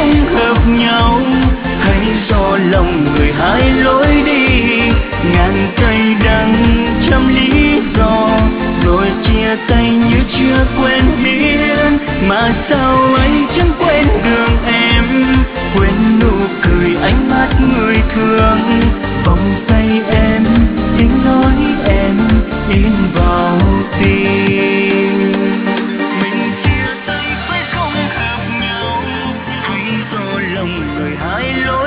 không hợp nhau, hay do lòng người hai lối đi. Ngàn cây đắng trăm lý do, rồi chia tay như chưa quen biết. Mà sao anh chẳng quên đường em, quên nụ cười ánh mắt người thương, vòng tay em tiếng nói em in vào tim. Mình chia tay phải không hợp nhau, hay do lòng người hai lối